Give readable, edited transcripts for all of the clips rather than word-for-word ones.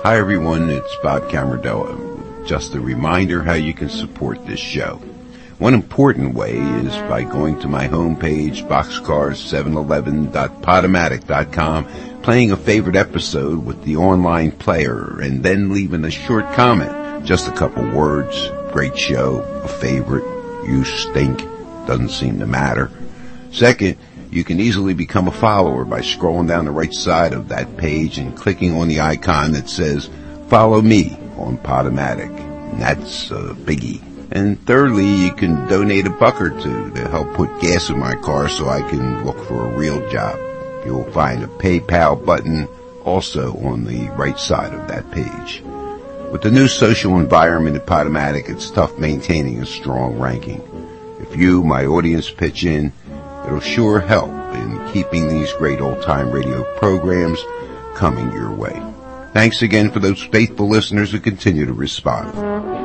Hi everyone, it's Bob Camarillo. Just a reminder how you can support this show. One important way is by going to my homepage, boxcars711.podomatic.com, playing a favorite episode with the online player, and then leaving a short comment. Just a couple words, great show, a favorite, you stink, doesn't seem to matter. Second, you can easily become a follower by scrolling down the right side of that page and clicking on the icon that says, Follow Me on Podomatic. And that's a biggie. And thirdly, you can donate $1 or $2 to help put gas in my car so I can look for a real job. You'll find a PayPal button also on the right side of that page. With the new social environment at Podomatic, it's tough maintaining a strong ranking. If you, my audience, pitch in, it'll sure help in keeping these great old-time radio programs coming your way. Thanks again for those faithful listeners who continue to respond.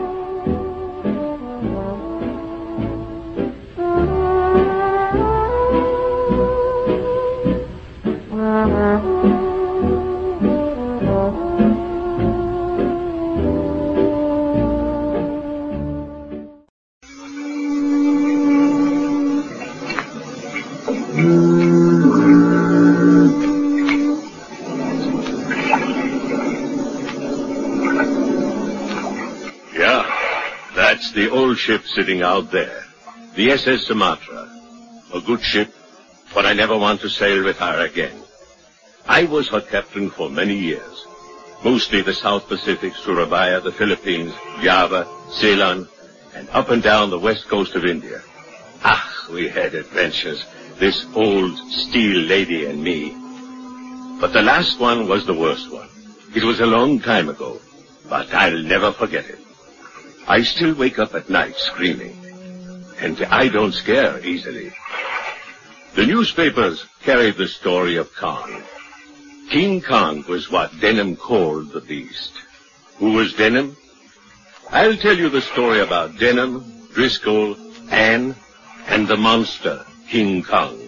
The old ship sitting out there, the SS Sumatra, a good ship, but I never want to sail with her again. I was her captain for many years, mostly the South Pacific, Surabaya, the Philippines, Java, Ceylon, and up and down the west coast of India. We had adventures, this old steel lady and me. But the last one was the worst one. It was a long time ago, but I'll never forget it. I still wake up at night screaming, and I don't scare easily. The newspapers carried the story of Kong. King Kong was what Denham called the beast. Who was Denham? I'll tell you the story about Denham, Driscoll, Anne, and the monster, King Kong.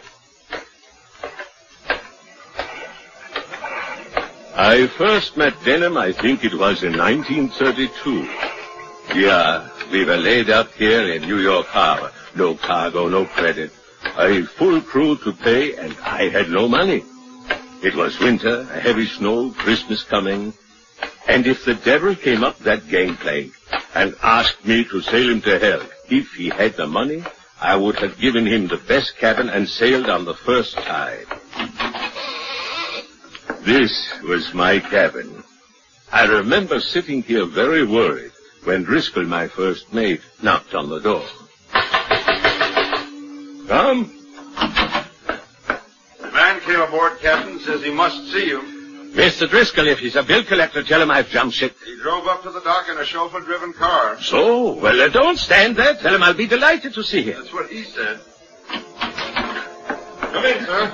I first met Denham, I think it was in 1932. Yeah, we were laid up here in New York Harbor. No cargo, no credit. A full crew to pay, and I had no money. It was winter, a heavy snow, Christmas coming. And if the devil came up that gangplank and asked me to sail him to hell, if he had the money, I would have given him the best cabin and sailed on the first tide. This was my cabin. I remember sitting here very worried when Driscoll, my first mate, knocked on the door. Come. The man came aboard, Captain, says he must see you. Mr. Driscoll, if he's a bill collector, tell him I've jumped ship. He drove up to the dock in a chauffeur-driven car. So? Well, don't stand there. Tell him I'll be delighted to see him. That's what he said. Come in, sir.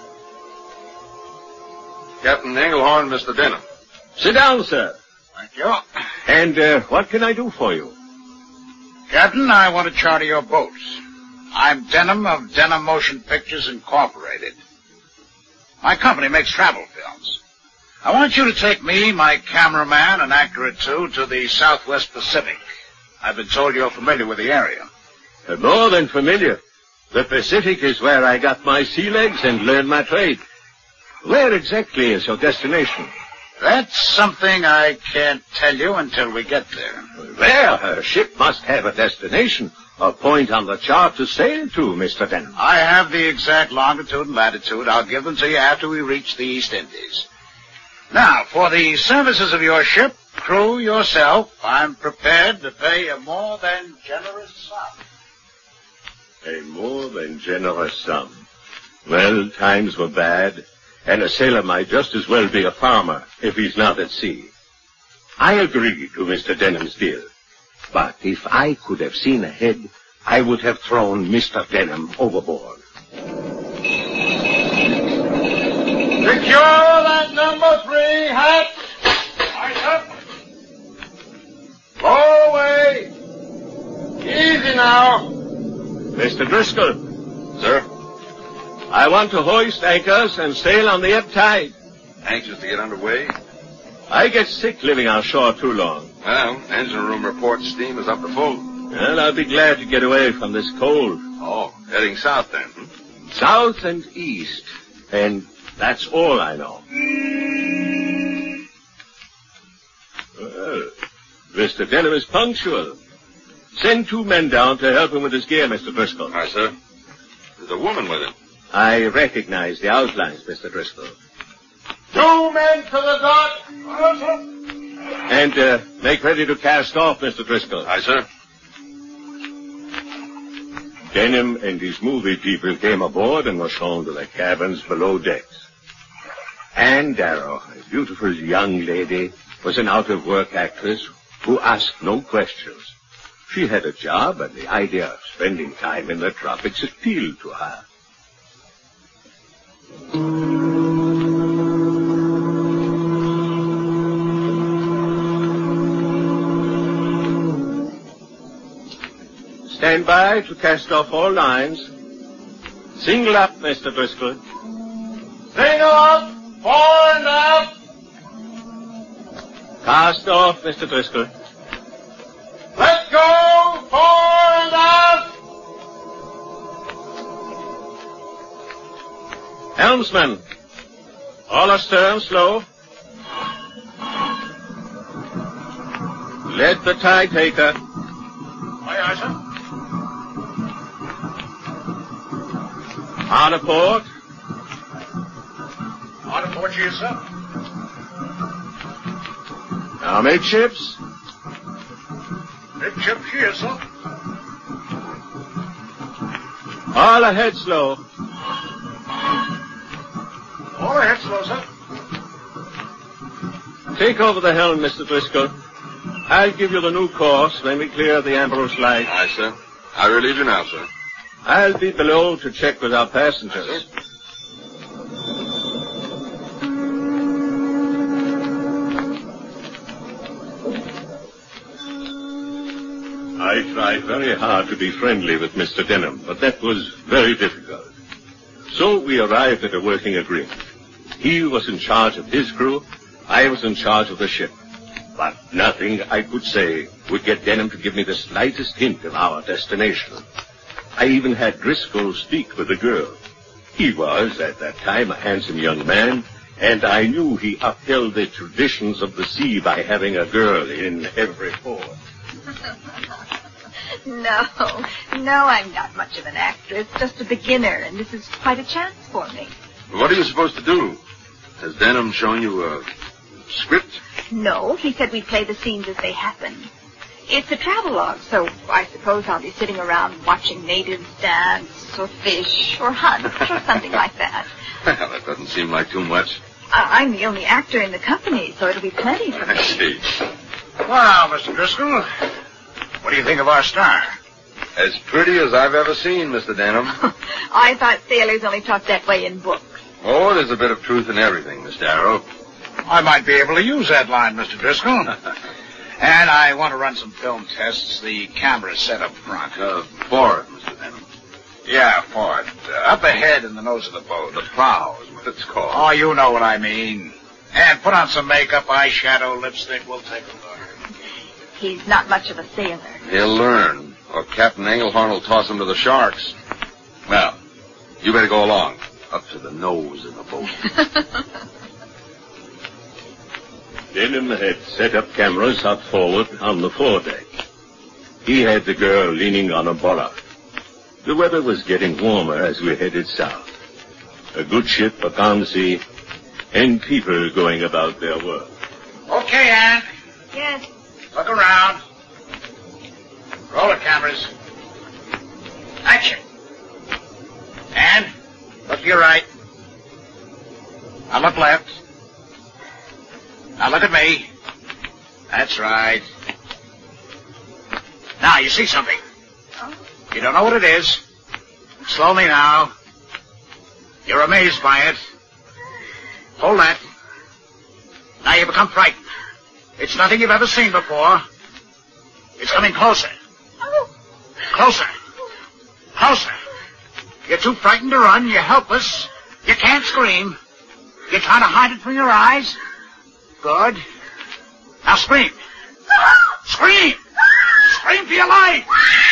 Captain Engelhorn, Mr. Denham. Sit down, sir. Thank you. And what can I do for you? Captain, I want to charter your boats. I'm Denham of Denham Motion Pictures Incorporated. My company makes travel films. I want you to take me, my cameraman, an actor or two, to the Southwest Pacific. I've been told you're familiar with the area. More than familiar. The Pacific is where I got my sea legs and learned my trade. Where exactly is your destination? That's something I can't tell you until we get there. Well, a ship must have a destination, a point on the chart to sail to, Mr. Denham. I have the exact longitude and latitude. I'll give them to you after we reach the East Indies. Now, for the services of your ship, crew, yourself, I'm prepared to pay a more than generous sum. A more than generous sum. Well, times were bad, and a sailor might just as well be a farmer if he's not at sea. I agree to Mr. Denham's deal, but if I could have seen ahead, I would have thrown Mr. Denham overboard. Secure that number 3 hatch. Right up. Blow away. Easy now. Mr. Driscoll. Sir? I want to hoist anchors and sail on the ebb tide. Anxious to get underway? I get sick living on shore too long. Well, engine room reports steam is up to full. Well, I'll be glad to get away from this cold. Oh, heading south then. South and east. And that's all I know. Well, Mr. Denham is punctual. Send 2 men down to help him with his gear, Mr. Driscoll. Aye, sir. There's a woman with him. I recognize the outlines, Mr. Driscoll. 2 men to the dock. And make ready to cast off, Mr. Driscoll. Aye, sir. Denham and his movie people came aboard and were shown to the cabins below decks. Anne Darrow, a beautiful young lady, was an out-of-work actress who asked no questions. She had a job, and the idea of spending time in the tropics appealed to her. Stand by to cast off all lines. Single up, Mr. Driscoll. Single up, fore and aft. Cast off, Mr. Driscoll. Let go, fore and aft. Helmsman, all astern slow. Let the tide take her. Aye, aye, sir. Hard aport. On to port, yes, sir. Now, midships. Midship, yes, sir. All ahead slow. All ahead, slow, sir. Take over the helm, Mr. Driscoll. I'll give you the new course when we clear the Ambrose Light. Aye, sir. I relieve you now, sir. I'll be below to check with our passengers. Aye, sir. I tried very hard to be friendly with Mr. Denham, but that was very difficult. So we arrived at a working agreement. He was in charge of his crew, I was in charge of the ship. But nothing I could say would get Denham to give me the slightest hint of our destination. I even had Driscoll speak with the girl. He was, at that time, a handsome young man, and I knew he upheld the traditions of the sea by having a girl in every port. No, I'm not much of an actress, just a beginner, and this is quite a chance for me. What are you supposed to do? Has Denham shown you a script? No, he said we'd play the scenes as they happen. It's a travelogue, so I suppose I'll be sitting around watching natives dance, or fish, or hunt, or something like that. Well, that doesn't seem like too much. I'm the only actor in the company, so it'll be plenty for me. I see. Well, Mr. Driscoll, what do you think of our star? As pretty as I've ever seen, Mr. Denham. I thought sailors only talked that way in books. Oh, there's a bit of truth in everything, Miss Darrow. I might be able to use that line, Mr. Driscoll. And I want to run some film tests. The camera's set up front. Forward, Mr. Denham. Yeah, forward. Up ahead in the nose of the boat. The prow is what it's called. Oh, you know what I mean. And put on some makeup, eyeshadow, lipstick. We'll take a look. He's not much of a sailor. He'll learn, or Captain Engelhorn will toss him to the sharks. Well, you better go along. Up to the nose in the boat. Denham had set up cameras up forward on the foredeck. He had the girl leaning on a bulwark. The weather was getting warmer as we headed south. A good ship upon the sea, and people going about their work. Okay, Anne. Yes. Look around. Roll the cameras. Action. Anne, look to your right. Now look left. Now look at me. That's right. Now, you see something. Oh. You don't know what it is. Slowly now. You're amazed by it. Hold that. Now you become frightened. It's nothing you've ever seen before. It's coming closer. Oh. Closer. Closer. You're too frightened to run. You're helpless. You can't scream. You're trying to hide it from your eyes. Good. Now scream. Scream! Scream for your life!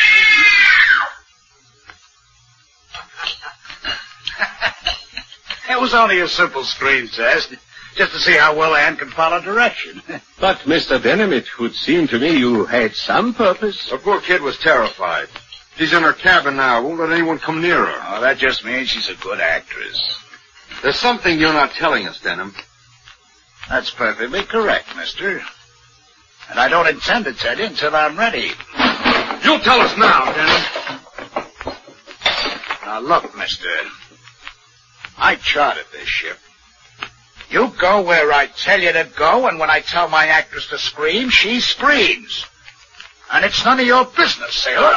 It was only a simple scream test, just to see how well Ann can follow direction. But, Mr. Denham, it would seem to me you had some purpose. The poor kid was terrified. She's in her cabin now. Won't let anyone come near her. Oh, that just means she's a good actress. There's something you're not telling us, Denham. That's perfectly correct, mister. And I don't intend to tell you until I'm ready. You'll tell us now, Denham. Now, look, mister. I chartered this ship. You go where I tell you to go, and when I tell my actress to scream, she screams. And it's none of your business, sailor.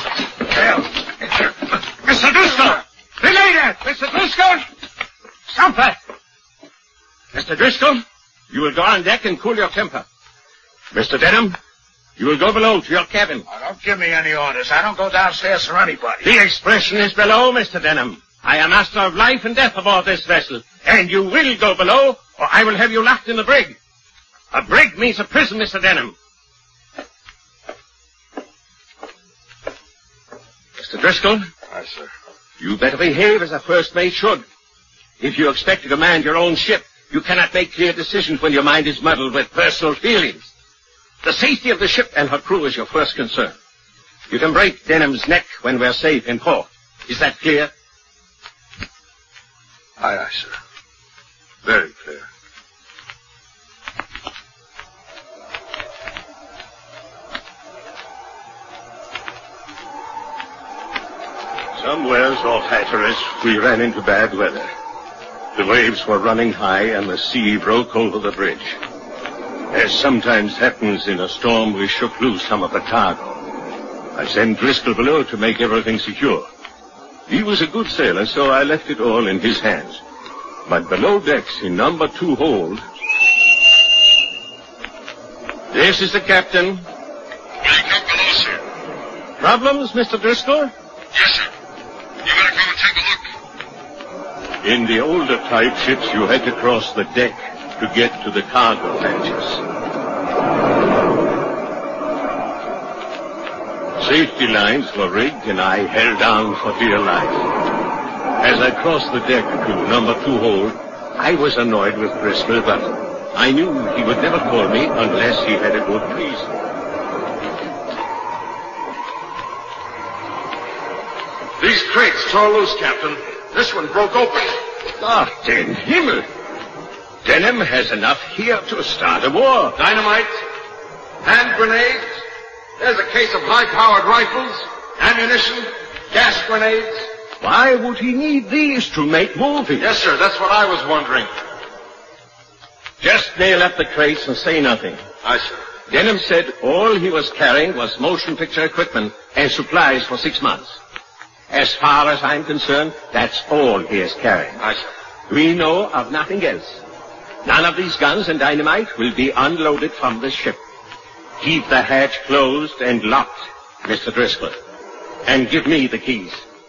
Mr. Driscoll! Belay that! Mr. Driscoll! Stop that! Mr. Driscoll, you will go on deck and cool your temper. Mr. Denham, you will go below to your cabin. Oh, don't give me any orders. I don't go downstairs for anybody. The expression is below, Mr. Denham. I am master of life and death aboard this vessel, and you will go below, or I will have you locked in the brig. A brig means a prison, Mr. Denham. Mr. Driscoll. Aye, sir. You better behave as a first mate should. If you expect to command your own ship, you cannot make clear decisions when your mind is muddled with personal feelings. The safety of the ship and her crew is your first concern. You can break Denham's neck when we're safe in port. Is that clear? Aye, aye, sir. Very clear. Somewheres off Hatteras, we ran into bad weather. The waves were running high and the sea broke over the bridge. As sometimes happens in a storm, we shook loose some of the cargo. I sent Driscoll below to make everything secure. He was a good sailor, so I left it all in his hands. But below decks, in number 2 hold... This is the captain. Wake up below, sir. Problems, Mr. Driscoll? Yes, sir. You better come and take a look. In the older type ships, you had to cross the deck to get to the cargo hatches. Safety lines were rigged, and I held on for dear life. As I crossed the deck to number 2 hold, I was annoyed with Driscoll, but I knew he would never call me unless he had a good reason. These crates tore loose, Captain. This one broke open. Ah, den Himmel! Denham has enough here to start a war. Dynamite, hand grenades. There's a case of high-powered rifles, ammunition, gas grenades. Why would he need these to make movies? Yes, sir, that's what I was wondering. Just nail up the crates and say nothing. Aye, sir. Denham said all he was carrying was motion picture equipment and supplies for 6 months. As far as I'm concerned, that's all he is carrying. Aye, sir. We know of nothing else. None of these guns and dynamite will be unloaded from this ship. Keep the hatch closed and locked, Mr. Driscoll. And give me the keys.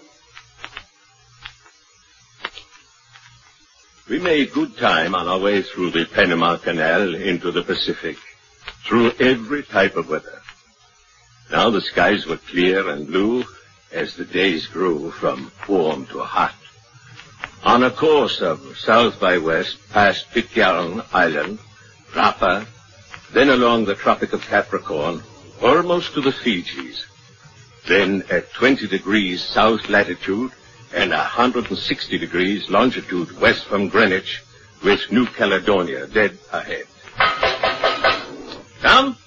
We made good time on our way through the Panama Canal into the Pacific, through every type of weather. Now the skies were clear and blue as the days grew from warm to hot. On a course of south by west past Pitcairn Island, Rapa, then along the Tropic of Capricorn, almost to the Fijis. Then at 20 degrees south latitude and 160 degrees longitude west from Greenwich, with New Caledonia dead ahead. Come.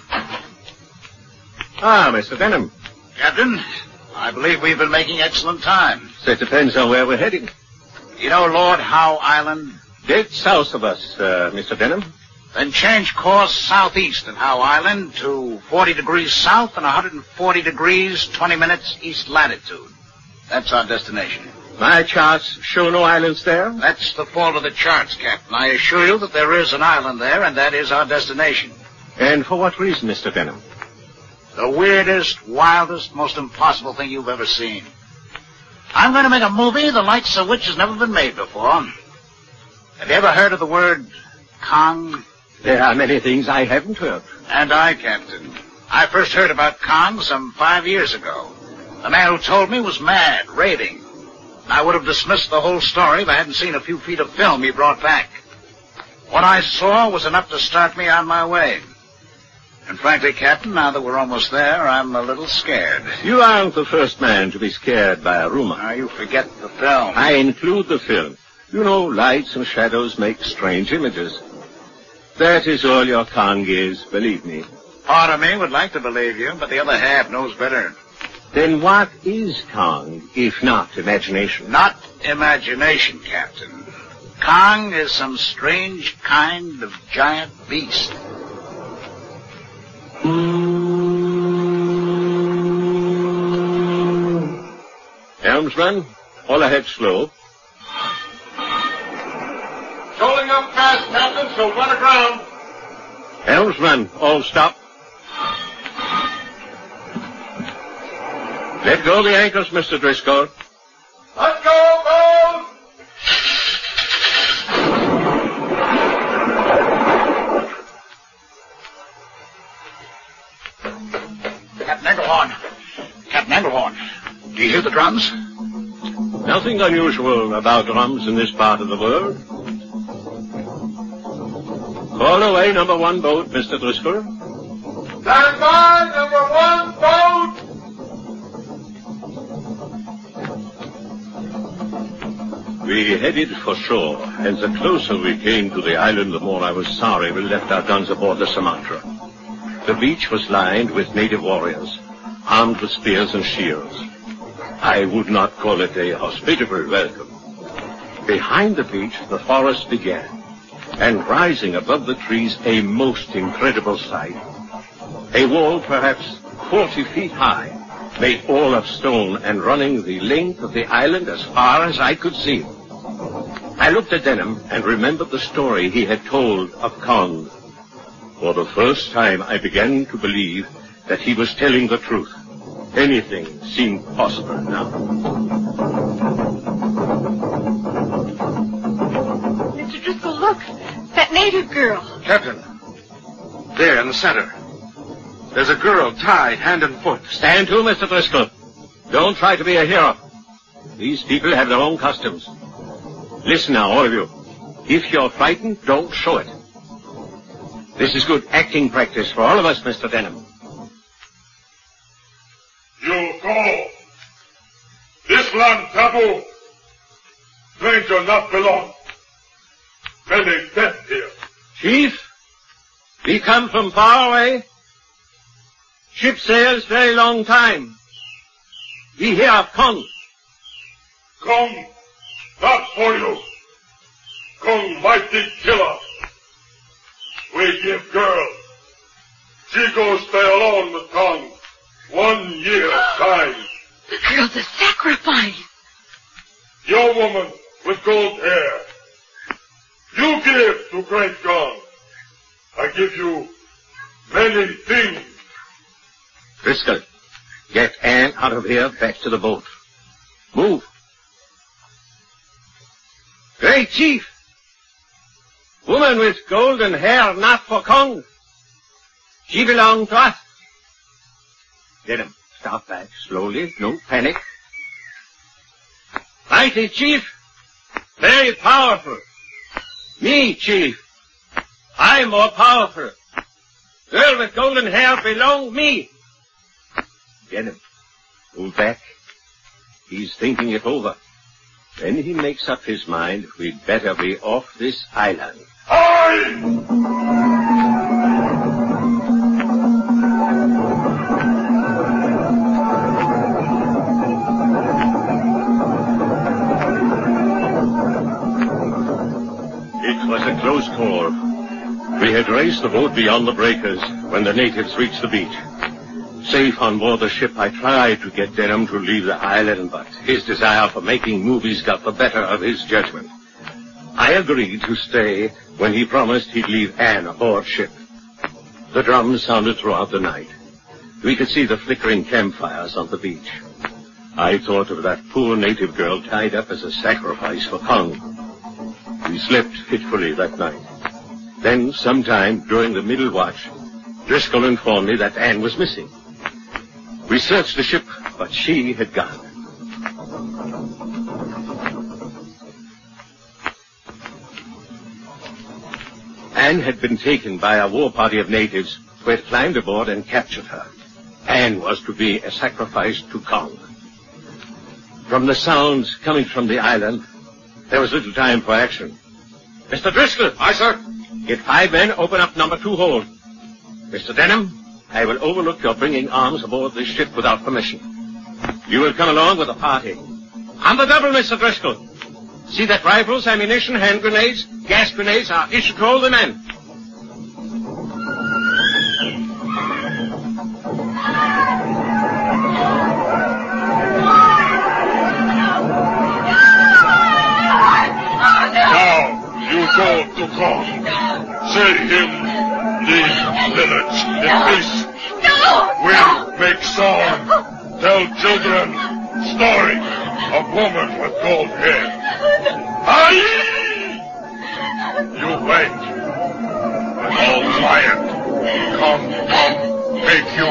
Ah, Mr. Denham. Captain, I believe we've been making excellent time. So it depends on where we're heading. You know Lord Howe Island? Dead south of us, Mr. Denham. Then change course southeast in Howe Island to 40 degrees south and 140 degrees, 20 minutes east latitude. That's our destination. My charts show no islands there? That's the fault of the charts, Captain. I assure you that there is an island there, and that is our destination. And for what reason, Mr. Denham? The weirdest, wildest, most impossible thing you've ever seen. I'm going to make a movie the likes of which has never been made before. Have you ever heard of the word Kong? There are many things I haven't heard. And I, Captain. I first heard about Kong some 5 years ago. The man who told me was mad, raving. I would have dismissed the whole story if I hadn't seen a few feet of film he brought back. What I saw was enough to start me on my way. And frankly, Captain, now that we're almost there, I'm a little scared. You aren't the first man to be scared by a rumor. Now, you forget the film. I include the film. You know, lights and shadows make strange images. That is all your Kong is, believe me. Part of me would like to believe you, but the other half knows better. Then what is Kong, if not imagination? Not imagination, Captain. Kong is some strange kind of giant beast. Helmsman, all ahead slow. Shoaling up fast, Captain, so run aground. Helmsman, all stop. Let go the anchors, Mr. Driscoll. Let go, Gold! Captain Engelhorn, do you hear the drums? Nothing unusual about drums in this part of the world. Call away number 1 boat, Mr. Driscoll. Stand by, number 1 boat! We headed for shore, and the closer we came to the island, the more I was sorry we left our guns aboard the Sumatra. The beach was lined with native warriors, armed with spears and shields. I would not call it a hospitable welcome. Behind the beach, the forest began, and rising above the trees, a most incredible sight. A wall perhaps 40 feet high, made all of stone and running the length of the island as far as I could see. I looked at Denham and remembered the story he had told of Kong. For the first time, I began to believe that he was telling the truth. Anything seemed possible now. Mr. Driscoll, look. That native girl. Captain, there in the center. There's a girl tied hand and foot. Stand to, Mr. Driscoll. Don't try to be a hero. These people have their own customs. Listen now, all of you. If you're frightened, don't show it. This is good acting practice for all of us, Mr. Denham. You go. This land taboo. Stranger not belong. Many dead here. Chief, we come from far away. Ship sails very long time. We hear of Kong. Kong, not for you. Kong mighty killer. We give girl. She go stay alone with Kong. 1 year time. The girl's a sacrifice. Your woman with gold hair. You give to great Kong. I give you many things. Driscoll, get Anne out of here, back to the boat. Move. Great Chief! Woman with golden hair, not for Kong. She belonged to us. Denham, stop back, slowly, no panic. Mighty Chief, very powerful. Me, Chief, I'm more powerful. Girl with golden hair belong me. Denham, move back. He's thinking it over. When he makes up his mind, we'd better be off this island. It was a close call. We had raced the boat beyond the breakers when the natives reached the beach. Safe on board the ship, I tried to get Denham to leave the island, but his desire for making movies got the better of his judgment. I agreed to stay when he promised he'd leave Anne aboard ship. The drums sounded throughout the night. We could see the flickering campfires on the beach. I thought of that poor native girl tied up as a sacrifice for Kong. We slept fitfully that night. Then, sometime during the middle watch, Driscoll informed me that Anne was missing. We searched the ship, but she had gone. Anne had been taken by a war party of natives who had climbed aboard and captured her. Anne was to be a sacrifice to Kong. From the sounds coming from the island, there was little time for action. Mr. Driscoll! Aye, sir. Get 5 men, open up number 2 hold. Mr. Denham, I will overlook your bringing arms aboard this ship without permission. You will come along with the party. On the double, Mr. Driscoll. See that rifles, ammunition, hand grenades, gas grenades are issued to all the men. Go to Kong. Say him leave village in peace. No! We'll make song. Tell children story of woman with gold hair. Aye! You wait. When all quiet, come, take you.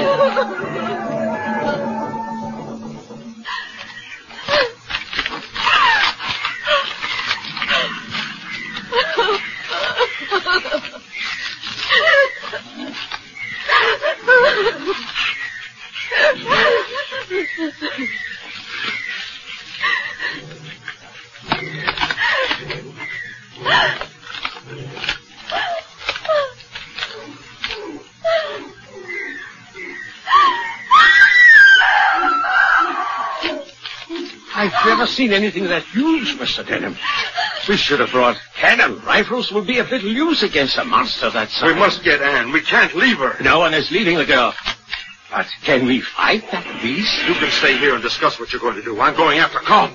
I've never seen anything that huge, Mr. Denham. We should have brought cannon. Rifles will be of little use against a monster that size. We must get Anne. We can't leave her. No one is leaving the girl. But can we fight that beast? You can stay here and discuss what you're going to do. I'm going after Kong.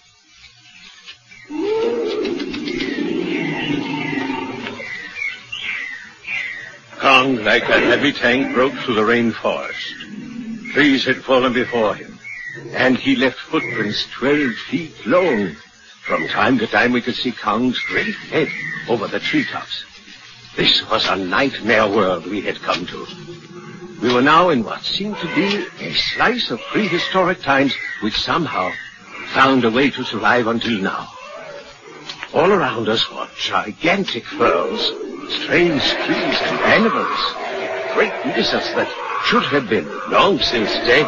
Kong, like a heavy tank, broke through the rainforest. Trees had fallen before him, and he left footprints 12 feet long. From time to time, we could see Kong's great head over the treetops. This was a nightmare world we had come to. We were now in what seemed to be a slice of prehistoric times which somehow found a way to survive until now. All around us were gigantic firls, strange trees and animals, great lizards that should have been long since dead.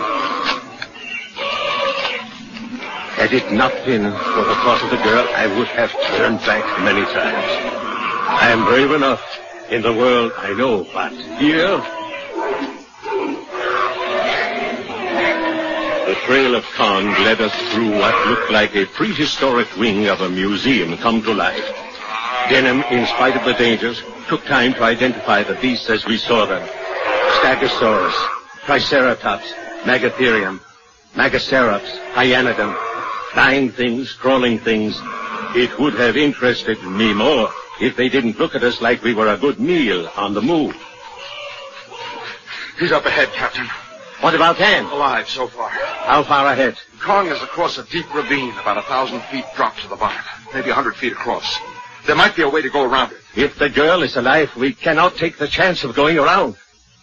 Had it not been for the thought of the girl, I would have turned back many times. I am brave enough in the world, I know, but here... The trail of Kong led us through what looked like a prehistoric wing of a museum come to life. Denham, in spite of the dangers, took time to identify the beasts as we saw them. Stegosaurus, Triceratops, Megatherium, Megacerops, Hyanodon, flying things, crawling things. It would have interested me more if they didn't look at us like we were a good meal on the move. He's up ahead, Captain. What about Anne? Alive so far. How far ahead? Kong is across a deep ravine, about 1,000 feet drop to the bottom, maybe 100 feet across. There might be a way to go around it. If the girl is alive, we cannot take the chance of going around.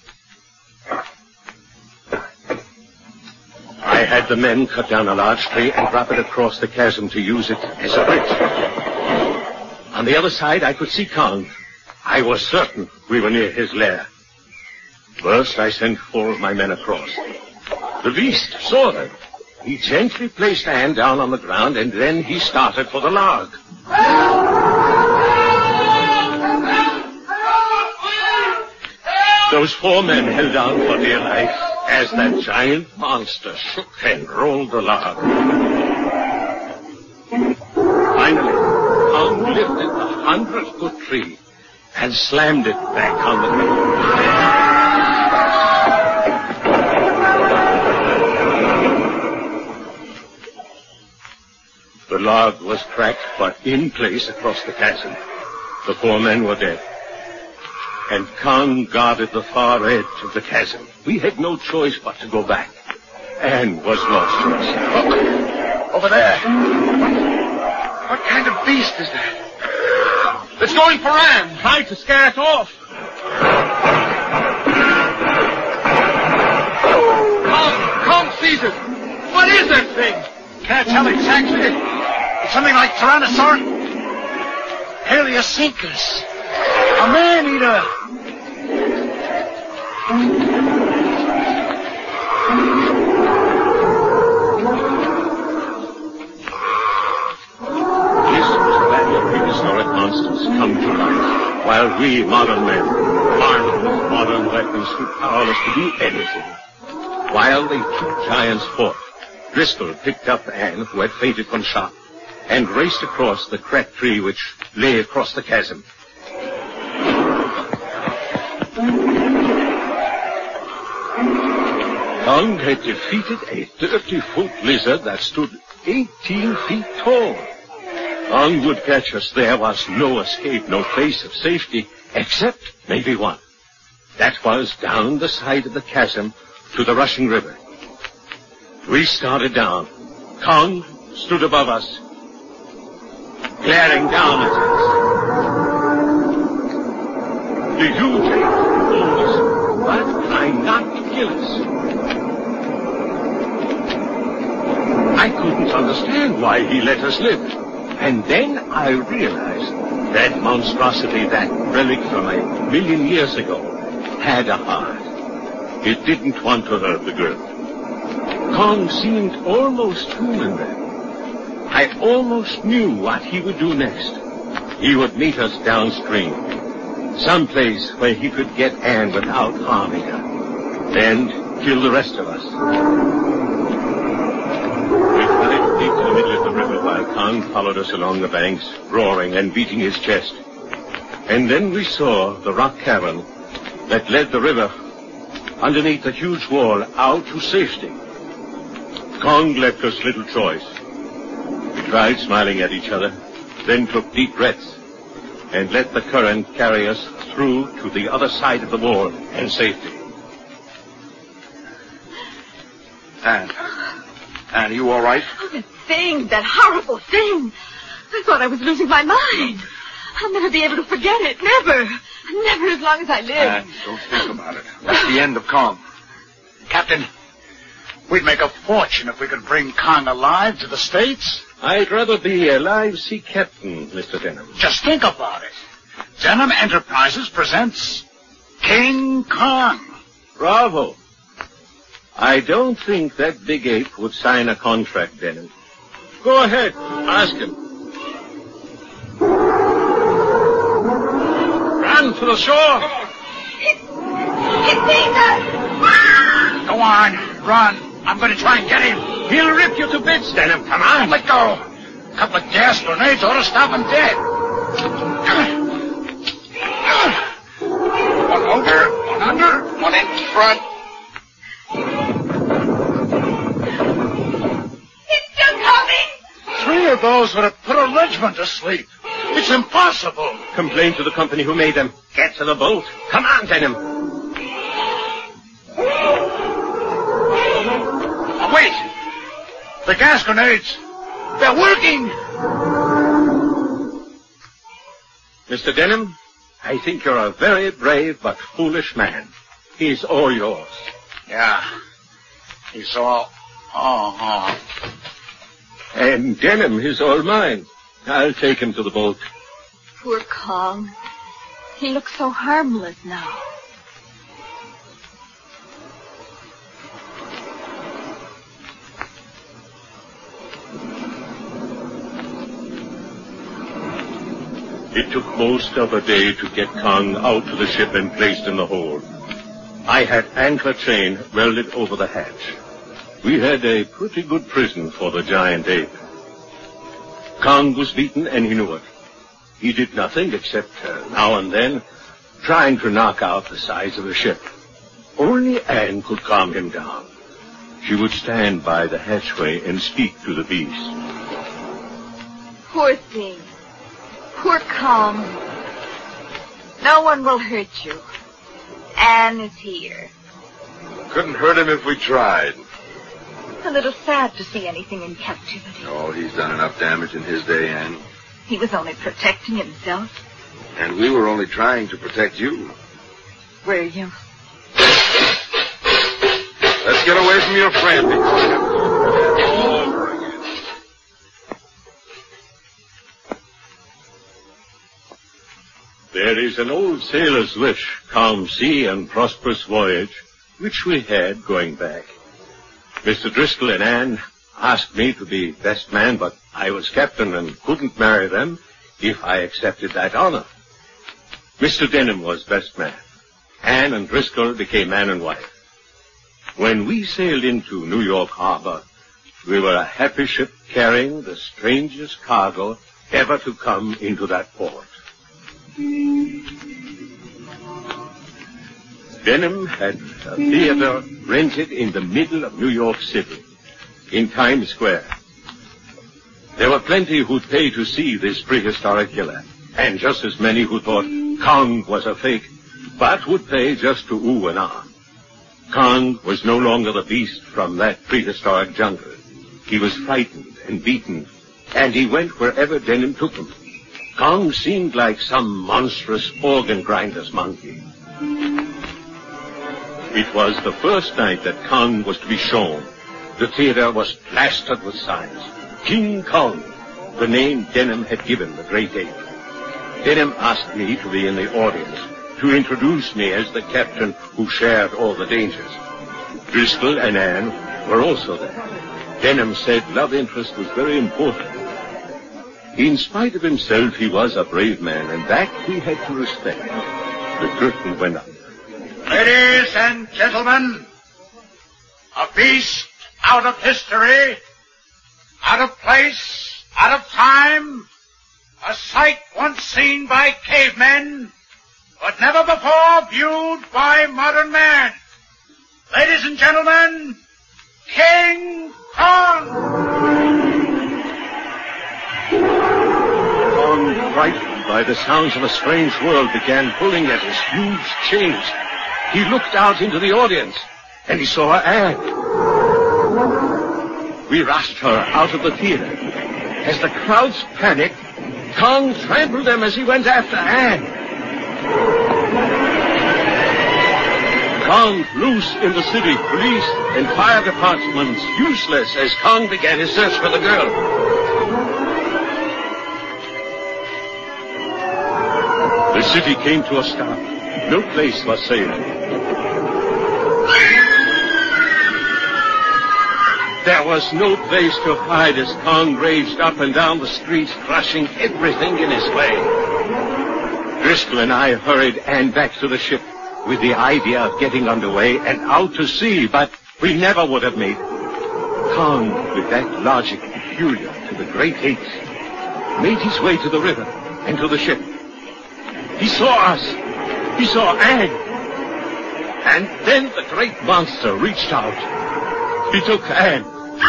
I had the men cut down a large tree and drop it across the chasm to use it as a bridge. On the other side, I could see Kong. I was certain we were near his lair. First, I sent 4 of my men across. The beast saw them. He gently placed Anne down on the ground, and then he started for the log. Those 4 men held on for dear life as that giant monster shook and rolled the log. Finally, Kong lifted the 100-foot tree and slammed it back on the ground. The log was cracked, but in place across the chasm. The 4 men were dead. And Kong guarded the far edge of the chasm. We had no choice but to go back. Anne was lost to us. Look, over there. What kind of beast is that? It's going for Anne. Try to scare it off. Kong sees it. What is that thing? Can't tell exactly. It's something like Tyrannosaurus Paleocencus. A man-eater. Monsters come to life, while we modern men, armed with modern weapons, stood powerless to do anything. While the two giants fought, Driscoll picked up Anne, who had fainted from shock, and raced across the cracked tree which lay across the chasm. Kong had defeated a 30-foot lizard that stood 18 feet tall. Kong would catch us. There was no escape, no place of safety, except maybe one. That was down the side of the chasm to the rushing river. We started down. Kong stood above us, glaring down at us. The huge ape told us, but trying not to kill us. I couldn't understand why he let us live. And then I realized that monstrosity, that relic from 1,000,000 years ago, had a heart. It didn't want to hurt the girl. Kong seemed almost human then. I almost knew what he would do next. He would meet us downstream, someplace where he could get Anne without harming her, and kill the rest of us. To the middle of the river while Kong followed us along the banks, roaring and beating his chest. And then we saw the rock cavern that led the river underneath the huge wall out to safety. Kong left us little choice. We tried smiling at each other, then took deep breaths and let the current carry us through to the other side of the wall and safety. Anne, are you all right? Oh, that thing, that horrible thing. I thought I was losing my mind. I'll never be able to forget it. Never. Never as long as I live. Anne, don't think about it. That's the end of Kong. Captain, we'd make a fortune if we could bring Kong alive to the States. I'd rather be a live sea captain, Mr. Denham. Just think about it. Denham Enterprises presents King Kong. Bravo. I don't think that big ape would sign a contract, Denham. Go ahead, ask him. Run for the shore. It's Caesar! Go on, run. I'm going to try and get him. He'll rip you to bits, Denham. Come on. Let go. A couple of gas grenades ought to stop him dead. One over, one under, one in front. Three of those would have put a regiment to sleep. It's impossible. Complain to the company who made them. Get to the boat. Come on, Denham. Oh, wait. The gas grenades. They're working. Mr. Denham, I think you're a very brave but foolish man. He's all yours. Yeah. He's all... And Denham is all mine. I'll take him to the boat. Poor Kong. He looks so harmless now. It took most of a day to get Kong out to the ship and placed in the hold. I had anchor chain welded over the hatch. We had a pretty good prison for the giant ape. Kong was beaten, and he knew it. He did nothing except, now and then, trying to knock out the sides of the ship. Only Anne could calm him down. She would stand by the hatchway and speak to the beast. Poor thing. Poor Kong. No one will hurt you. Anne is here. Couldn't hurt him if we tried. A little sad to see anything in captivity. Oh, he's done enough damage in his day, Anne. He was only protecting himself. And we were only trying to protect you. Were you? Let's get away from your friend before we have to do that all over again. There is an old sailor's wish, calm sea and prosperous voyage, which we had going back. Mr. Driscoll and Anne asked me to be best man, but I was captain and couldn't marry them if I accepted that honor. Mr. Denham was best man. Anne and Driscoll became man and wife. When we sailed into New York Harbor, we were a happy ship carrying the strangest cargo ever to come into that port. Denham had a theater rented in the middle of New York City, in Times Square. There were plenty who'd pay to see this prehistoric killer, and just as many who thought Kong was a fake, but would pay just to ooh and ah. Kong was no longer the beast from that prehistoric jungle. He was frightened and beaten, and he went wherever Denham took him. Kong seemed like some monstrous organ-grinder's monkey. It was the first night that Kong was to be shown. The theater was plastered with signs. King Kong, the name Denham had given the great ape. Denham asked me to be in the audience, to introduce me as the captain who shared all the dangers. Driscoll and Anne were also there. Denham said love interest was very important. In spite of himself, he was a brave man, and that we had to respect. The curtain went up. Ladies and gentlemen, a beast out of history, out of place, out of time, a sight once seen by cavemen, but never before viewed by modern man. Ladies and gentlemen, King Kong! Kong, frightened by the sounds of a strange world, began pulling at his huge chains. He looked out into the audience, and he saw Anne. We rushed her out of the theater. As the crowds panicked, Kong trampled them as he went after Anne. Kong loose in the city, police and fire departments useless as Kong began his search for the girl. The city came to a stop. No place was safe. There was no place to hide as Kong raged up and down the streets, crushing everything in his way. Driscoll and I hurried Anne back to the ship with the idea of getting underway and out to sea, but we never would have made it. Kong, with that logic peculiar to the great apes, made his way to the river and to the ship. He saw us. He saw Anne. And then the great monster reached out. He took Anne.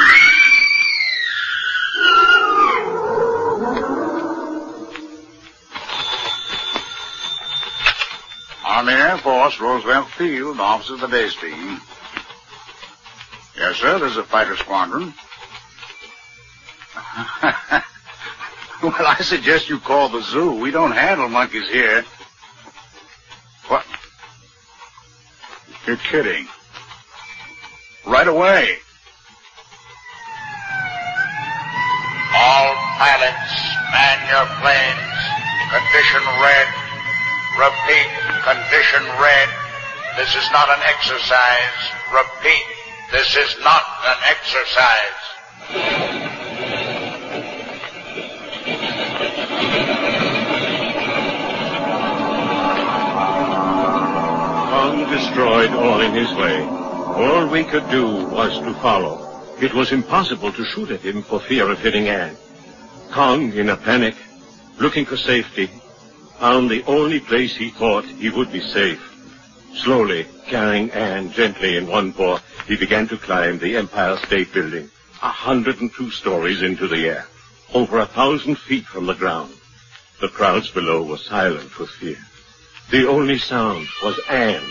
Army Air Force, Roosevelt Field, Office of the Day speaking. Yes, sir, there's a fighter squadron. Well, I suggest you call the zoo. We don't handle monkeys here. What? You're kidding. Right away. All pilots, man your planes. Condition red. Repeat, condition red. This is not an exercise. Repeat, this is not an exercise. Kong destroyed all in his way. All we could do was to follow. It was impossible to shoot at him for fear of hitting Anne. Kong, in a panic, looking for safety, found the only place he thought he would be safe. Slowly, carrying Anne gently in one paw, he began to climb the Empire State Building, 102 stories into the air, over 1,000 feet from the ground. The crowds below were silent with fear. The only sound was Anne.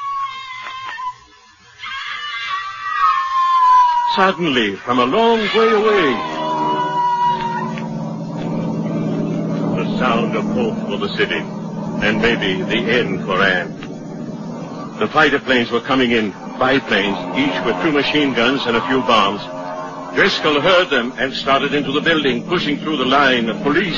Suddenly, from a long way away, the sound of hope for the city. and maybe the end for Anne. The fighter planes were coming in, 5 planes, each with 2 machine guns and a few bombs. Driscoll heard them and started into the building, pushing through the line of police.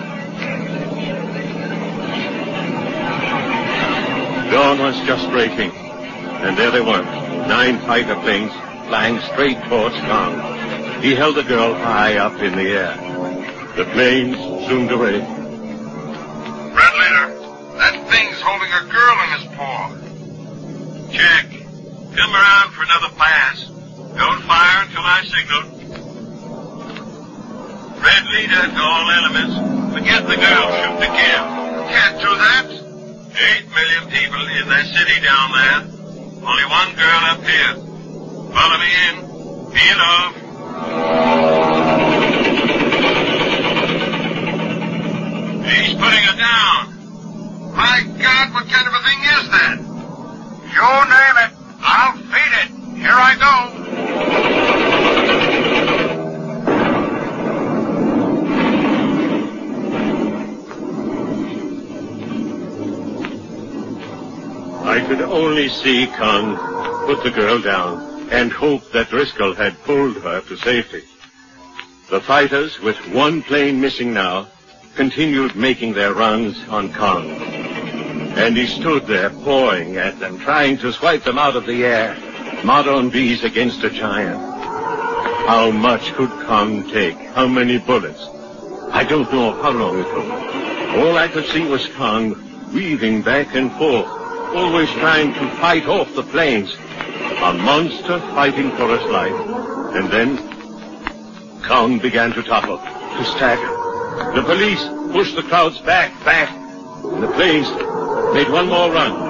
Dawn was just breaking, and there they were, 9 fighter planes flying straight towards Kong. He held the girl high up in the air. The planes zoomed away. Red Leader, that thing's holding a girl in his paw. Check. Come around for another pass. Don't fire until I signal. Red Leader to all elements. Forget the girl. Shoot the kill. Can't do that. 8 million people in that city down there. Only one girl up here. Follow me in. Peel off. He's putting her down. My God, what kind of a thing is that? You name it. I'll feed it. Here I go. I could only see Kong put the girl down and hope that Driscoll had pulled her to safety. The fighters, with 1 plane missing now, continued making their runs on Kong. And he stood there pawing at them, trying to swipe them out of the air. Modern bees against a giant. How much could Kong take? How many bullets? I don't know how long it took. All I could see was Kong weaving back and forth, always trying to fight off the planes. A monster fighting for his life. And then Kong began to topple, to stagger. The police pushed the crowds back, and the planes made one more run.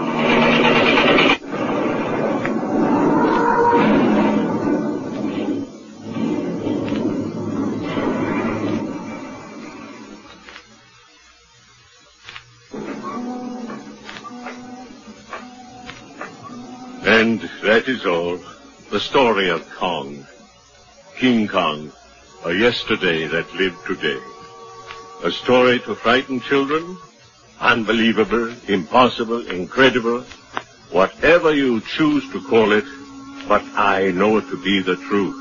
And that is all. The story of Kong. King Kong, a yesterday that lived today. A story to frighten children? Unbelievable, impossible, incredible, whatever you choose to call it, but I know it to be the truth.